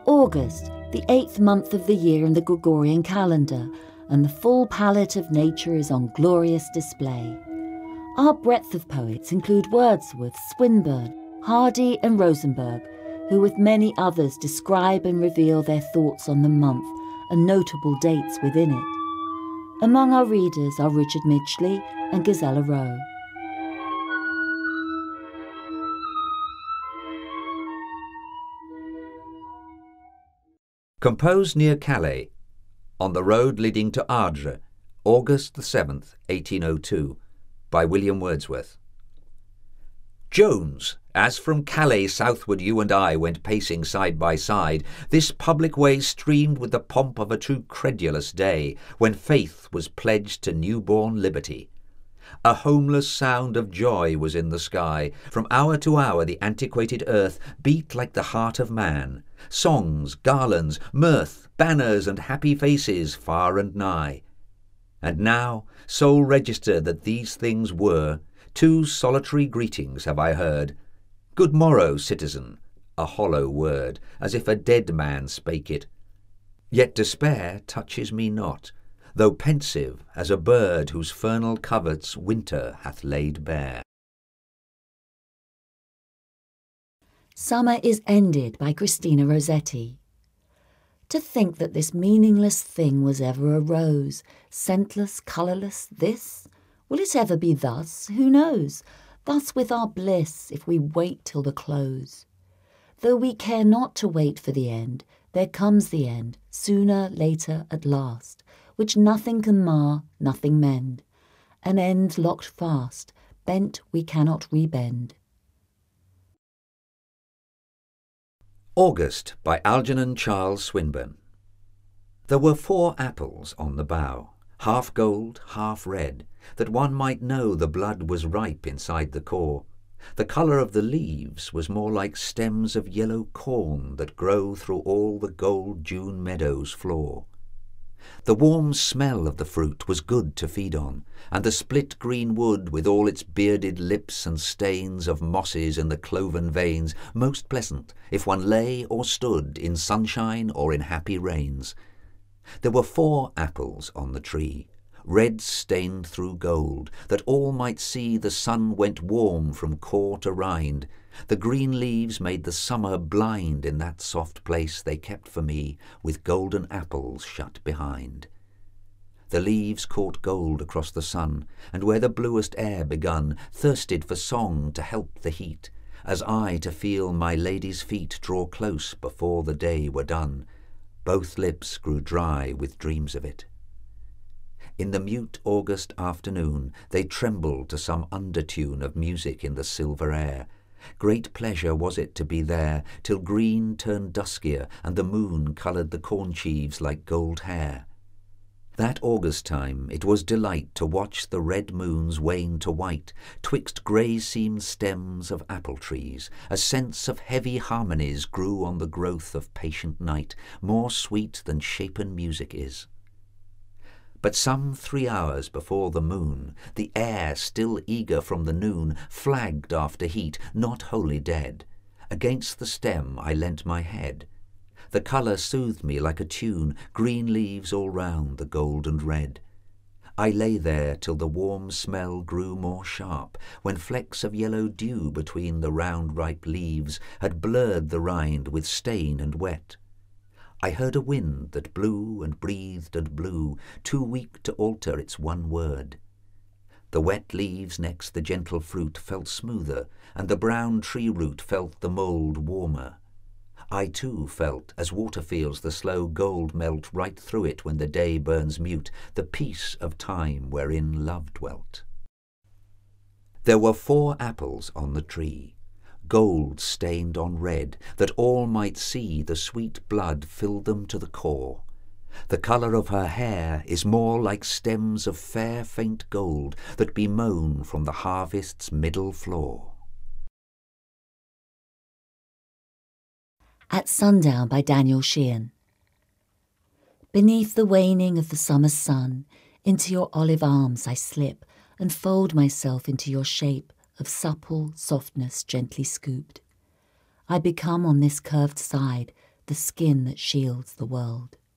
August, the 8th month of the year in the Gregorian calendar, and the full palette of nature is on glorious display. Our breadth of poets include Wordsworth, Swinburne, Hardy and Rosenberg, who with many others describe and reveal their thoughts on the month and notable dates within it. Among our readers are Richard Midgley and Gisela Rowe. Composed near Calais, on the road leading to Ardres, August the 7th, 1802, by William Wordsworth. Jones, as from Calais southward you and I went pacing side by side, this public way streamed with the pomp of a true credulous day, when faith was pledged to new-born liberty. A homeless sound of joy was in the sky. From hour to hour the antiquated earth beat like the heart of man. Songs, garlands, mirth, banners and happy faces far and nigh. And now, sole register that these things were, two solitary greetings have I heard. Good morrow, citizen, a hollow word, as if a dead man spake it. Yet despair touches me not, though pensive as a bird whose fernal coverts winter hath laid bare. Summer is Ended by Christina Rossetti. To think that this meaningless thing was ever a rose, scentless, colourless, this? Will it ever be thus? Who knows? Thus with our bliss, if we wait till the close. Though we care not to wait for the end, there comes the end, sooner, later, at last, which nothing can mar, nothing mend. An end locked fast, bent we cannot rebend. August by Algernon Charles Swinburne. There were 4 apples on the bough, half gold, half red, that one might know the blood was ripe inside the core. The colour of the leaves was more like stems of yellow corn that grow through all the gold June meadow's floor. The warm smell of the fruit was good to feed on, and the split green wood with all its bearded lips and stains of mosses in the cloven veins most pleasant if one lay or stood in sunshine or in happy rains. There were 4 apples on the tree, red stained through gold, that all might see the sun went warm from core to rind. The green leaves made the summer blind in that soft place they kept for me, with golden apples shut behind. The leaves caught gold across the sun, and where the bluest air begun, thirsted for song to help the heat, as I to feel my lady's feet draw close before the day were done. Both lips grew dry with dreams of it. In the mute August afternoon they trembled to some undertune of music in the silver air. Great pleasure was it to be there, till green turned duskier, and the moon coloured the corn sheaves like gold hair. That August time it was delight to watch the red moons wane to white, twixt grey-seamed stems of apple trees. A sense of heavy harmonies grew on the growth of patient night, more sweet than shapen music is. But some 3 hours before the moon, the air, still eager from the noon, flagged after heat, not wholly dead. Against the stem I leant my head. The colour soothed me like a tune, green leaves all round the gold and red. I lay there till the warm smell grew more sharp, when flecks of yellow dew between the round ripe leaves had blurred the rind with stain and wet. I heard a wind that blew and breathed and blew, too weak to alter its one word. The wet leaves next the gentle fruit felt smoother, and the brown tree root felt the mould warmer. I too felt, as water feels the slow gold melt right through it when the day burns mute, the peace of time wherein love dwelt. There were 4 apples on the tree, gold stained on red, that all might see the sweet blood fill them to the core. The colour of her hair is more like stems of fair faint gold that be mown from the harvest's middle floor. At Sundown by Daniel Sheehan. Beneath the waning of the summer sun, into your olive arms I slip, and fold myself into your shape of supple softness gently scooped. I become on this curved side the skin that shields the world.